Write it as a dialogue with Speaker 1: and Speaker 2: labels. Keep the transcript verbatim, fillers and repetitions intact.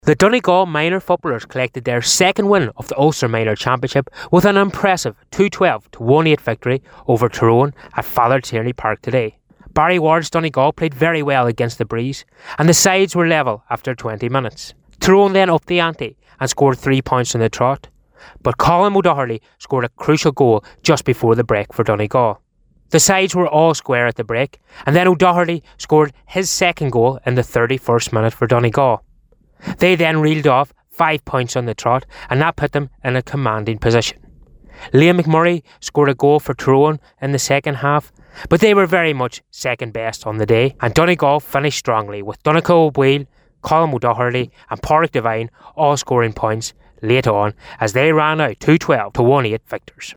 Speaker 1: The Donegal minor footballers collected their second win of the Ulster Minor Championship with an impressive two twelve to one eight victory over Tyrone at Father Tierney Park today. Barry Ward's Donegal played very well against the breeze, and the sides were level after twenty minutes. Tyrone then upped the ante and scored three points on the trot, but Colin O'Doherty scored a crucial goal just before the break for Donegal. The sides were all square at the break, and then O'Doherty scored his second goal in the thirty-first minute for Donegal. They then reeled off five points on the trot, and that put them in a commanding position. Liam McMurray scored a goal for Tyrone in the second half, but they were very much second best on the day, and Donegal finished strongly with Donegal O'Boyle, Colin O'Doherty and Pádraig Devine all scoring points late on as they ran out two twelve to one eight victors.